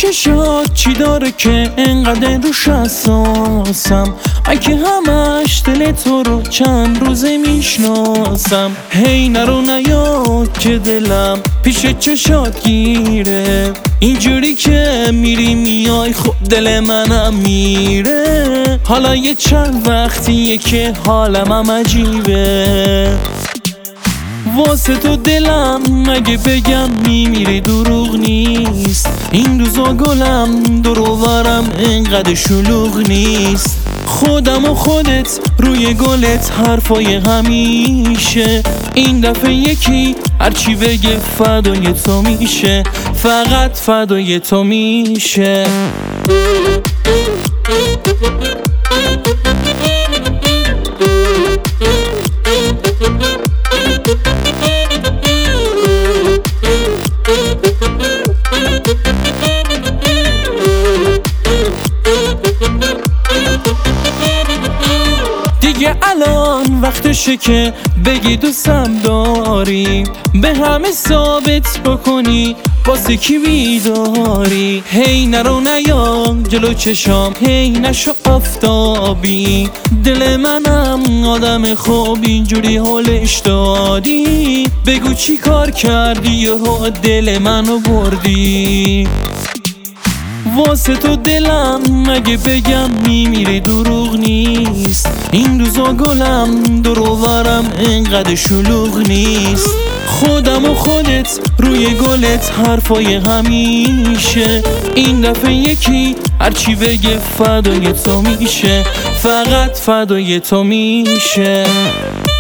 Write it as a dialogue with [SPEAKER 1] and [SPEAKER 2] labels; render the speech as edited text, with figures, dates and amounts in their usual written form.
[SPEAKER 1] چشات چی داره که انقدر روش حساسم؟ من که همش دل تو رو چند روزه میشناسم. هی نرو نیاد که دلم پیش چشات گیره، اینجوری که میری میای خود دل منم میره. حالا یه چند وقتیه که حالم هم عجیبه، واسه تو دلم مگه بگم میمیری دروغ نیست. این روزا گلم دروبرم انقدر شلوغ نیست. خودم و خودت روی گلت حرفای همیشه، این دفعه یکی هرچی بگه فدای تو میشه، فقط فدای تو میشه. دیگه الان وقتشه که بگی دوستم داری، به همه ثابت بکنی واسه کی بیداری. هی نرو نیا جلو چشام، هی نشو آفتابی، دل منم آدم خوب اینجوری حالش دادی. بگو چی کار کردی و دل منو بردی. واسه تو دلم مگه بگم میمیری دروغ نیست. این روزا گلم دروبرم انقدر شلوغ نیست. خودم و خودت روی گلت حرفای همیشه، این دفعه یکی هرچی بگه فدای تو میشه، فقط فدای تو میشه.